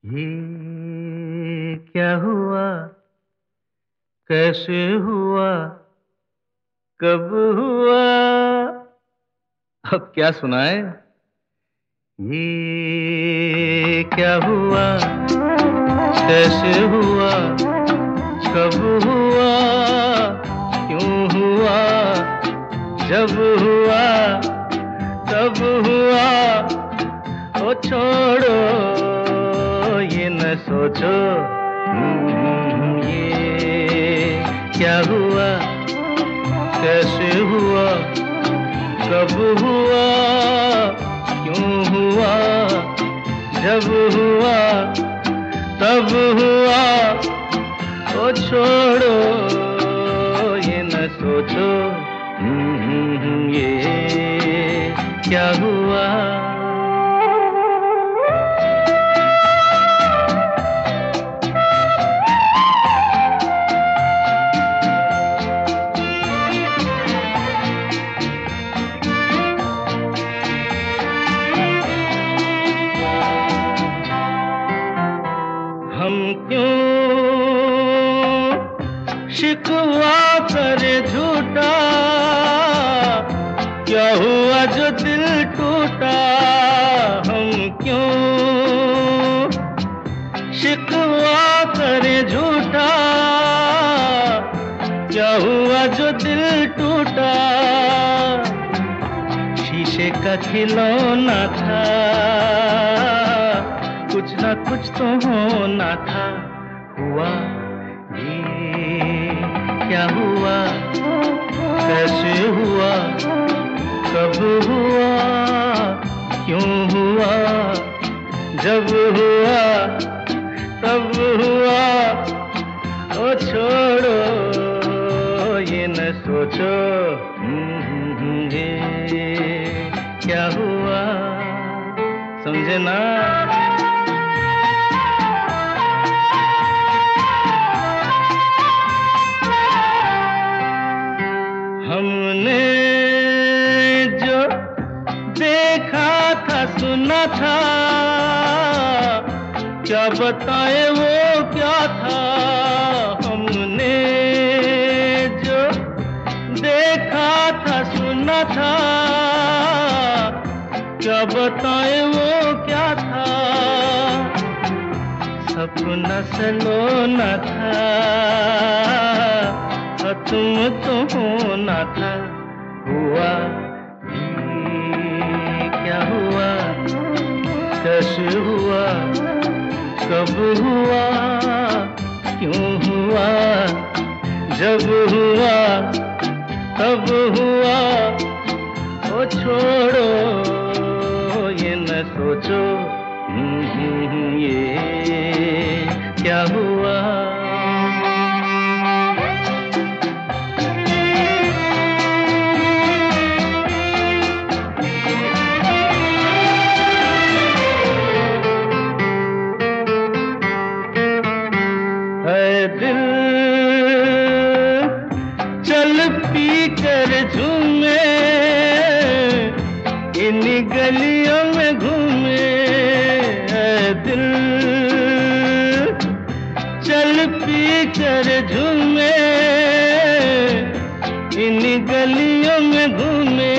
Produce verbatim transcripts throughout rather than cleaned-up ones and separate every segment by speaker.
Speaker 1: ये क्या हुआ, कैसे हुआ, कब हुआ, अब क्या सुनाए। ये क्या हुआ, कैसे हुआ, कब हुआ, क्यों हुआ, जब हुआ, तब हुआ। ओ छोड़ो ये न सोचो, हम्म, ये क्या हुआ, कैसे हुआ, कब हुआ, क्यों हुआ, जब हुआ, तब हुआ। ओ छोड़ो ये न सोचो, हम्म, ये क्या हुआ। हम क्यों शिकवा करे झूठा, क्या हुआ जो दिल टूटा। हम क्यों शिकवा करे झूठा, क्या हुआ जो दिल टूटा। शीशे का खिलौना था, कुछ ना कुछ तो होना था। हुआ ये क्या हुआ, कैसे हुआ, कब हुआ, क्यों हुआ, जब हुआ, तब हुआ। ओ छोड़ो ये न सोचो, हम्म, ये क्या हुआ। समझे ना। हमने जो देखा था, सुना था, क्या बताए वो क्या था। हमने जो देखा था, सुना था, क्या बताए वो क्या था। सपना सलोना था, तुम तो होना था। हुआ ये क्या हुआ, कैसे हुआ, कब हुआ, क्यों हुआ, जब हुआ, तब हुआ। ओ छोड़ो ये न सोचो, हम्म, ये क्या हुआ। दिल चल पी कर झूमे, इन गलियों में घूमे। दिल चल पी कर झूमे, इन गलियों में घूमे।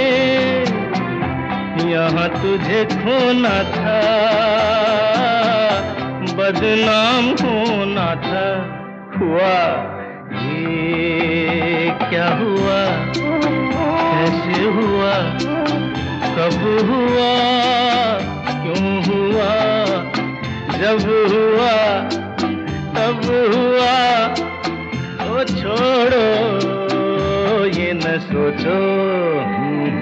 Speaker 1: यहाँ तुझे खोना था, बदनाम होना था। हुआ ये क्या हुआ, कैसे हुआ, कब हुआ, क्यों हुआ, जब हुआ, तब हुआ। ओ छोड़ो ये न सोचो,